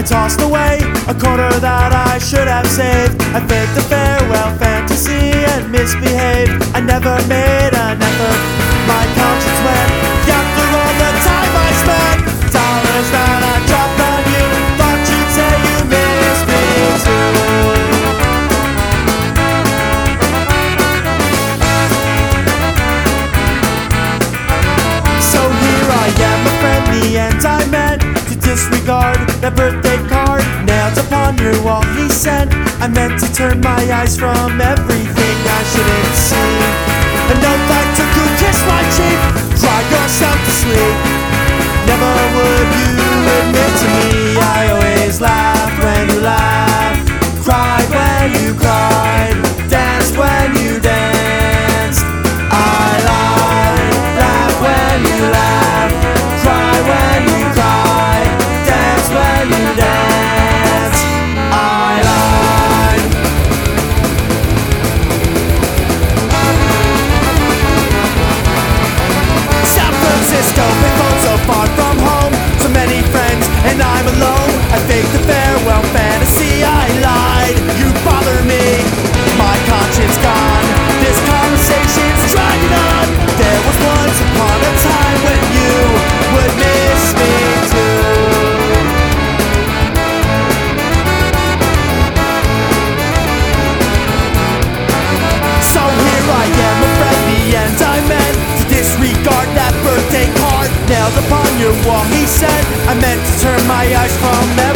I tossed away a quarter that I should have saved. I faked a farewell fantasy and misbehaved. I never made an effort, my conscience went. After all the time I spent, dollars that I dropped on you, thought you'd say you missed me too. So here I am, a friend, the end I meant to disregard that birthday card nailed upon your wall he sent. I meant to turn my eyes from everything I shouldn't see. A note that took you kiss my cheek, cry yourself to sleep. Never would you admit to me I always laughed when you laughed, cried when you cried, danced when you danced. I lied, laughed when you laughed, cried when you cried, danced when you danced. I lied. San Francisco, big home so far from home, so many friends and I'm alone. I faked a farewell fantasy, I lied, you bother me, my conscience gone, this conversation's dragging on. There was once upon a time when you would miss me too. So here I am, a friend, the end I meant to disregard that birthday card nailed upon your wall he said. I meant to turn my eyes from